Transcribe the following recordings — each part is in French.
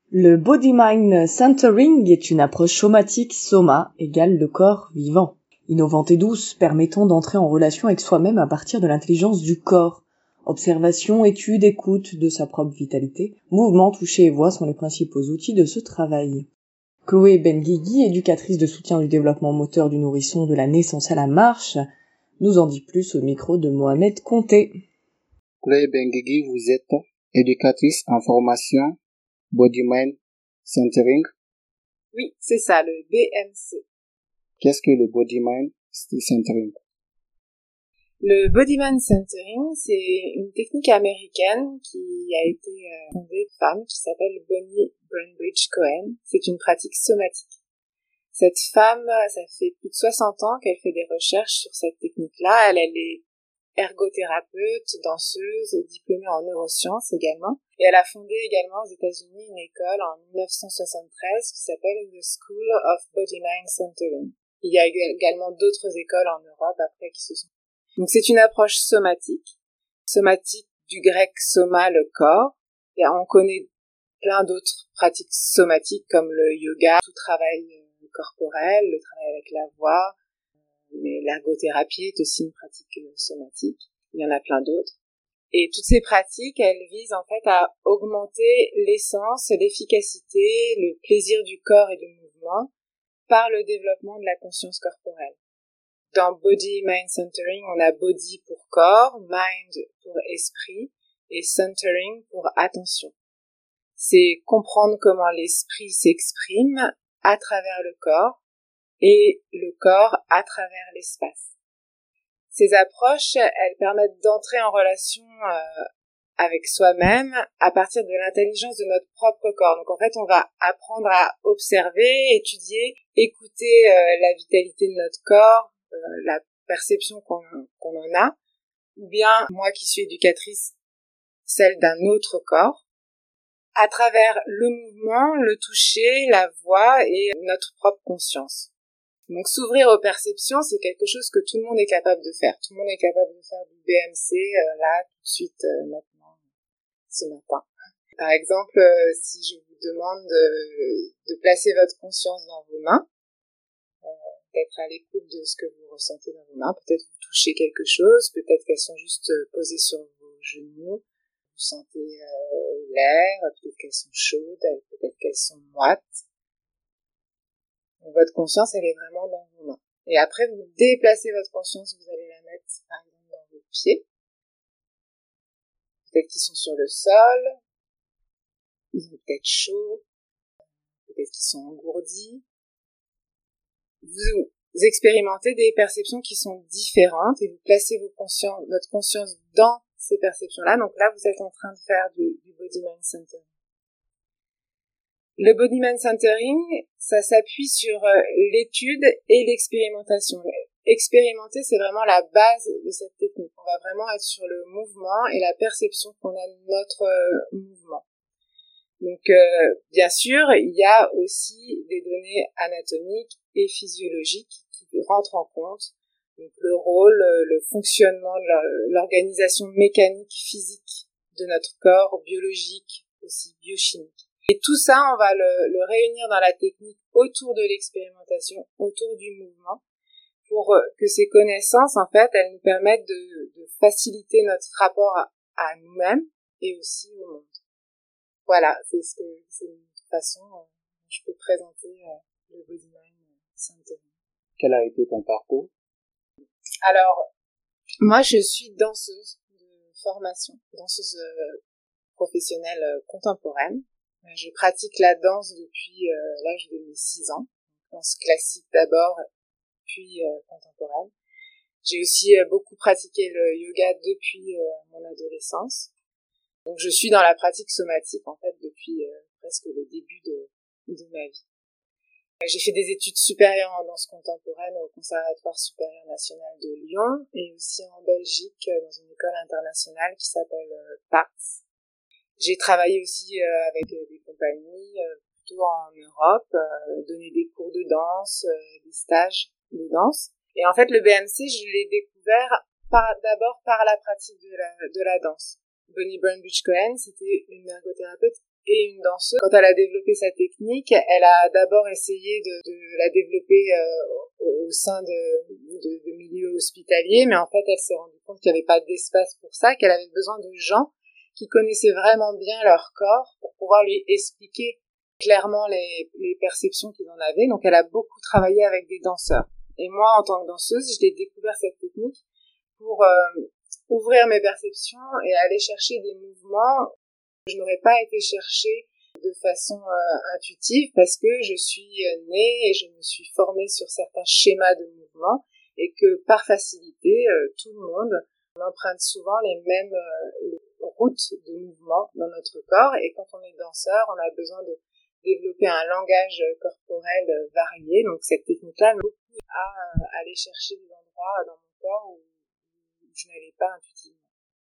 Le Body Mind Centering est une approche somatique, soma égale le corps vivant, innovante et douce, permettant d'entrer en relation avec soi-même à partir de l'intelligence du corps. Observation, étude, écoute de sa propre vitalité, mouvement, toucher et voix sont les principaux outils de ce travail. Chloé Benguigui, éducatrice de soutien du développement moteur du nourrisson de la naissance à la marche, nous en dit plus au micro de Mohamed Conté. Chloé Benguigui, vous êtes éducatrice en formation Body Mind Centering. Oui, c'est ça, le BMC. Qu'est-ce que le Body Mind Centering? Le Body Mind Centering, c'est une technique américaine qui a été fondée par une femme qui s'appelle Bonnie Brainbridge Cohen. C'est une pratique somatique. Cette femme, ça fait plus de 60 ans qu'elle fait des recherches sur cette technique-là. Elle est ergothérapeute, danseuse, diplômée en neurosciences également. Et elle a fondé également aux États-Unis une école en 1973 qui s'appelle The School of Body Mind Centering. Il y a également d'autres écoles en Europe après qui se sont... Donc c'est une approche somatique du grec soma, le corps. Et on connaît plein d'autres pratiques somatiques comme le yoga, tout travail corporel, le travail avec la voix, mais l'ergothérapie est aussi une pratique somatique. Il y en a plein d'autres. Et toutes ces pratiques, elles visent en fait à augmenter l'essence, l'efficacité, le plaisir du corps et du mouvement par le développement de la conscience corporelle. Dans Body Mind Centering, on a body pour corps, mind pour esprit et centering pour attention. C'est comprendre comment l'esprit s'exprime à travers le corps et le corps à travers l'espace. Ces approches, elles permettent d'entrer en relation avec soi-même à partir de l'intelligence de notre propre corps. Donc en fait, on va apprendre à observer, étudier, écouter la vitalité de notre corps, la perception qu'on en a, ou bien, moi qui suis éducatrice, celle d'un autre corps, à travers le mouvement, le toucher, la voix et notre propre conscience. Donc s'ouvrir aux perceptions, c'est quelque chose que tout le monde est capable de faire. Tout le monde est capable de faire du BMC là, tout de suite, maintenant, ce matin. Par exemple, si je vous demande de placer votre conscience dans vos mains, d'être à l'écoute de ce que vous ressentez dans vos mains, peut-être vous touchez quelque chose, peut-être qu'elles sont juste posées sur vos genoux, vous sentez l'air, peut-être qu'elles sont chaudes, peut-être qu'elles sont moites. Donc, votre conscience, elle est vraiment dans vos mains. Et après, vous déplacez votre conscience, vous allez la mettre, par exemple, dans vos pieds. Peut-être qu'ils sont sur le sol, ils ont peut-être chaud, peut-être qu'ils sont engourdis. Vous expérimentez des perceptions qui sont différentes et vous placez votre conscience dans ces perceptions-là. Donc là, vous êtes en train de faire du Body Mind Centering. Le Body Mind Centering, ça s'appuie sur l'étude et l'expérimentation. Expérimenter, c'est vraiment la base de cette technique. On va vraiment être sur le mouvement et la perception qu'on a de notre mouvement. Donc, bien sûr, il y a aussi des données anatomiques et physiologiques qui rentrent en compte. Donc, le rôle, le fonctionnement, l'organisation mécanique, physique de notre corps, biologique, aussi biochimique. Et tout ça, on va le réunir dans la technique autour de l'expérimentation, autour du mouvement, pour que ces connaissances, en fait, elles nous permettent de faciliter notre rapport à nous-mêmes et aussi au monde. Voilà, c'est une façon dont je peux présenter le Body Mind Centering. Quel a été ton parcours? Alors, moi, je suis danseuse de formation, danseuse professionnelle contemporaine. Je pratique la danse depuis l'âge de mes 6 ans. Danse classique d'abord, puis contemporaine. J'ai aussi beaucoup pratiqué le yoga depuis mon adolescence. Donc je suis dans la pratique somatique en fait depuis presque le début de ma vie. J'ai fait des études supérieures en danse contemporaine au Conservatoire supérieur national de Lyon et aussi en Belgique dans une école internationale qui s'appelle PARTS. J'ai travaillé aussi avec des compagnies plutôt en Europe, donné des cours de danse, des stages de danse. Et en fait, le BMC, je l'ai découvert d'abord par la pratique de la danse. Bonnie Brainbridge Cohen, c'était une ergothérapeute et une danseuse. Quand elle a développé sa technique, elle a d'abord essayé de la développer au sein de milieux hospitaliers, mais en fait, elle s'est rendue compte qu'il n'y avait pas d'espace pour ça, qu'elle avait besoin de gens qui connaissaient vraiment bien leur corps pour pouvoir lui expliquer clairement les perceptions qu'ils en avaient. Donc, elle a beaucoup travaillé avec des danseurs. Et moi, en tant que danseuse, j'ai découvert cette technique pour ouvrir mes perceptions et aller chercher des mouvements que je n'aurais pas été chercher de façon intuitive, parce que je suis née et je me suis formée sur certains schémas de mouvement, et que par facilité, tout le monde emprunte souvent les mêmes routes de mouvement dans notre corps, et quand on est danseur, on a besoin de développer un langage corporel varié. Donc cette technique-là m'aide beaucoup à aller chercher des endroits dans mon corps où je n'allais pas intuitivement.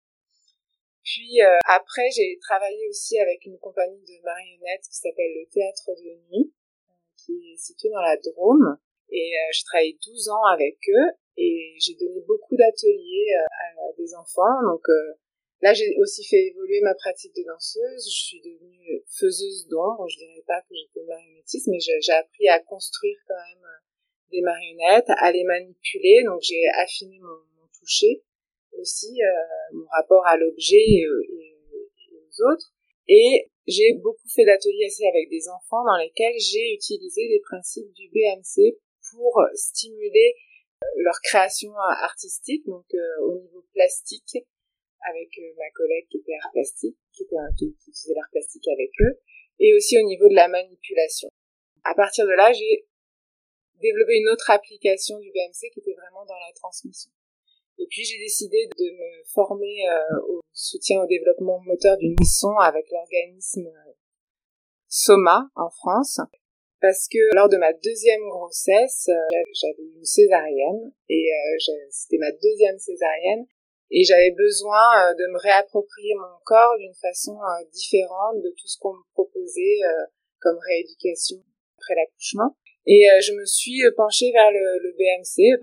Puis après, j'ai travaillé aussi avec une compagnie de marionnettes qui s'appelle le Théâtre de Nuit, qui est situé dans la Drôme, et j'ai travaillé 12 ans avec eux, et j'ai donné beaucoup d'ateliers à des enfants. Donc là, j'ai aussi fait évoluer ma pratique de danseuse. Je suis devenue faiseuse d'ombre. Je dirais pas que j'étais marionnettiste, mais j'ai appris à construire quand même des marionnettes, à les manipuler. Donc j'ai affiné mon toucher aussi, mon rapport à l'objet et aux autres. Et j'ai beaucoup fait d'ateliers aussi avec des enfants dans lesquels j'ai utilisé les principes du BMC pour stimuler leur création artistique, donc au niveau plastique, avec ma collègue qui était art plastique, qui faisait l'art plastique avec eux, et aussi au niveau de la manipulation. À partir de là, j'ai développé une autre application du BMC qui était vraiment dans la transmission. Et puis j'ai décidé de me former au soutien au développement moteur du nourrisson avec l'organisme Soma en France, parce que lors de ma deuxième grossesse, j'avais eu une césarienne, et c'était ma deuxième césarienne, et j'avais besoin de me réapproprier mon corps d'une façon différente de tout ce qu'on me proposait comme rééducation après l'accouchement. Et je me suis penchée vers le BMC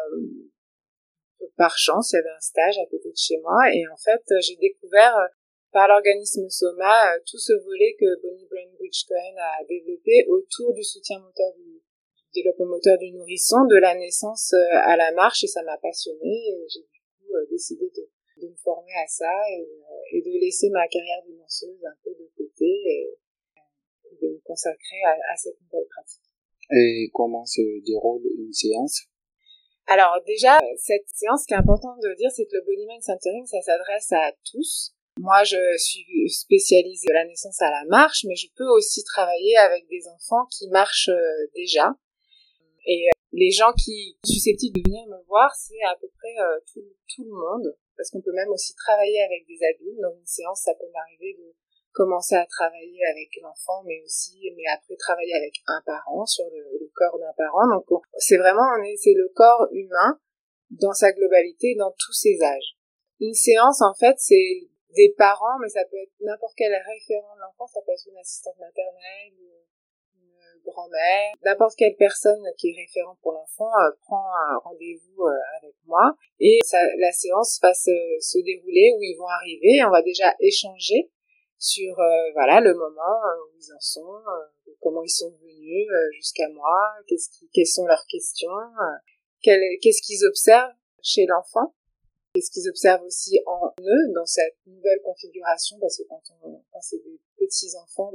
par chance. Il y avait un stage à côté de chez moi, et en fait j'ai découvert par l'organisme Soma tout ce volet que Bonnie Brainbridge Cohen a développé autour du soutien moteur du développement moteur du nourrisson, de la naissance à la marche, et ça m'a passionnée, et j'ai du coup décidé de me former à ça, et de laisser ma carrière de danseuse un peu de côté, et de me consacrer à cette nouvelle pratique. Et comment se déroule une séance? Alors déjà, cette séance, ce qui est important de dire, c'est que le Bodyman Centering, ça s'adresse à tous. Moi, je suis spécialisée de la naissance à la marche, mais je peux aussi travailler avec des enfants qui marchent déjà. Et les gens qui sont susceptibles de venir me voir, c'est à peu près tout le monde, parce qu'on peut même aussi travailler avec des adultes. Dans une séance, ça peut m'arriver de commencer à travailler avec l'enfant, mais après travailler avec un parent, sur le corps d'un parent. Donc c'est le corps humain dans sa globalité, dans tous ses âges. Une séance, en fait, c'est des parents, mais ça peut être n'importe quel référent de l'enfant, ça peut être une assistante maternelle, une grand-mère, n'importe quelle personne qui est référent pour l'enfant prend un rendez-vous avec moi, et la séance va se dérouler où ils vont arriver, et on va déjà échanger sur le moment où ils en sont, comment ils sont venus jusqu'à moi, quelles sont leurs questions, qu'est-ce qu'ils observent chez l'enfant, qu'est-ce qu'ils observent aussi en eux dans cette nouvelle configuration, parce que quand c'est des petits enfants,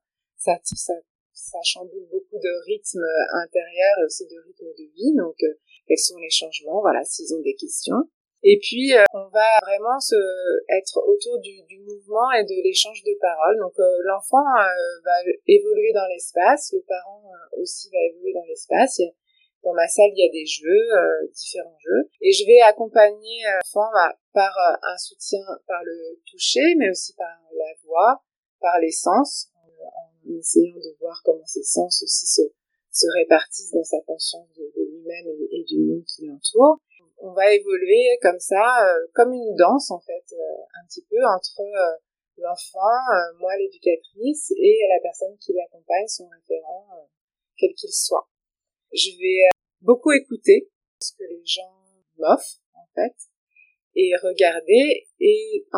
ça chamboule beaucoup de rythme intérieur et aussi de rythme de vie. Donc quels sont les changements, voilà, s'ils ont des questions. Et puis on va vraiment être autour du mouvement et de l'échange de paroles. Donc l'enfant va évoluer dans l'espace, le parent aussi va évoluer dans l'espace. Dans ma salle, il y a des jeux, différents jeux, et je vais accompagner l'enfant par un soutien par le toucher, mais aussi par la voix, par les sens, en essayant de voir comment ces sens aussi se répartissent dans sa conscience de lui-même et du monde qui l'entoure. On va évoluer comme ça, comme une danse en fait, un petit peu entre l'enfant, moi l'éducatrice, et la personne qui l'accompagne, son référent, quel qu'il soit. Je vais beaucoup écouter ce que les gens m'offrent en fait, et regarder, et en fait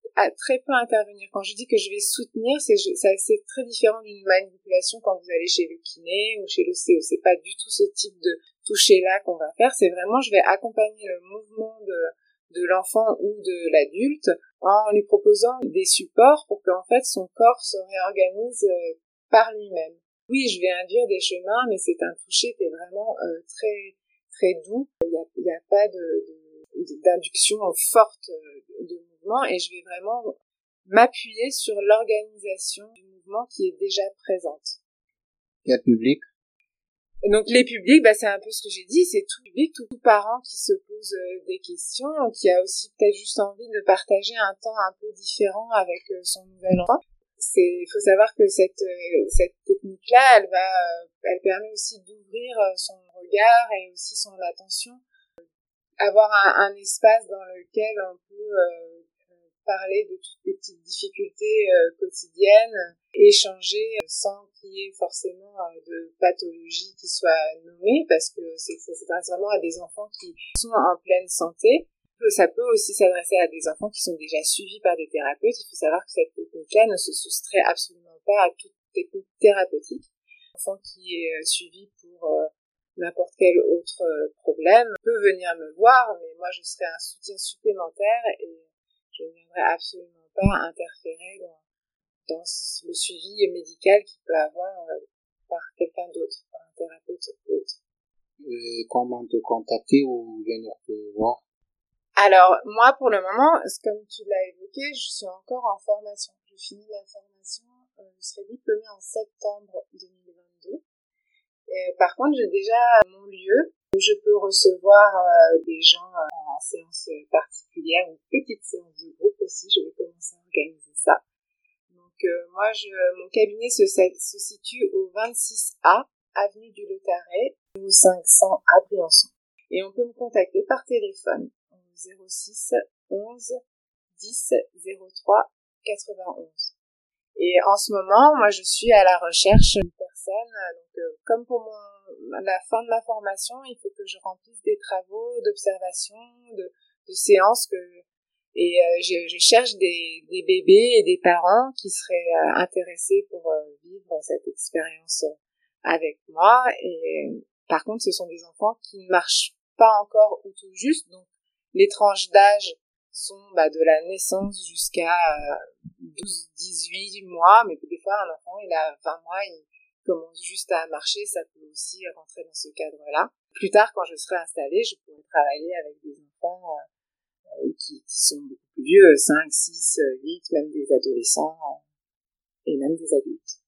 très peu intervenir. Quand je dis que je vais soutenir, c'est très différent d'une manipulation quand vous allez chez le kiné ou chez l'ostéo. C'est pas du tout ce type de toucher-là qu'on va faire. C'est vraiment, je vais accompagner le mouvement de l'enfant ou de l'adulte en lui proposant des supports pour qu'en fait son corps se réorganise par lui-même. Oui, je vais induire des chemins, mais c'est un toucher qui est vraiment très très doux. Il y a pas d'induction forte de mouvement, et je vais vraiment m'appuyer sur l'organisation du mouvement qui est déjà présente. Quel public? Et donc les publics, c'est un peu ce que j'ai dit, c'est tout public, tout parent qui se pose des questions, qui a aussi peut-être juste envie de partager un temps un peu différent avec son nouvel enfant. Il faut savoir que cette technique-là, elle permet aussi d'ouvrir son regard et aussi son attention, avoir un espace dans lequel on peut parler de toutes les petites difficultés quotidiennes, échanger sans qu'il y ait forcément de pathologie qui soit nommée, parce que ça s'adresse vraiment à des enfants qui sont en pleine santé. Ça peut aussi s'adresser à des enfants qui sont déjà suivis par des thérapeutes. Il faut savoir que cette technique-là ne se soustrait absolument pas à toute technique thérapeutique. Un enfant qui est suivi pour n'importe quel autre problème peut venir me voir, mais moi je serai un soutien supplémentaire et je ne viendrai absolument pas interférer dans le suivi médical qu'il peut avoir par quelqu'un d'autre, par un thérapeute autre. Comment te contacter ou venir te voir? Alors, moi, pour le moment, comme tu l'as évoqué, je suis encore en formation. Je finis la formation, je serai diplômée en septembre 2022. Par contre, j'ai déjà mon lieu où je peux recevoir des gens en séance particulière ou petite séance de groupe aussi. Je vais commencer à organiser ça. Donc, mon cabinet se situe au 26A, avenue du Lautaret, au 500 à Briançon. Et on peut me contacter par téléphone au 06 11 10 03 91. Et en ce moment, moi, je suis à la recherche d'une personne. Donc, comme pour la fin de ma formation, il faut que je remplisse des travaux d'observation, de séances je cherche des bébés et des parents qui seraient intéressés pour vivre cette expérience avec moi. Et par contre, ce sont des enfants qui ne marchent pas encore ou tout juste. Donc, les tranches d'âge sont de la naissance jusqu'à 12-18 mois, mais des fois un enfant il a 20 mois, il commence juste à marcher, ça peut aussi rentrer dans ce cadre-là. Plus tard, quand je serai installée, je pourrai travailler avec des enfants qui sont beaucoup plus vieux, 5, 6, 8, même des adolescents et même des adultes.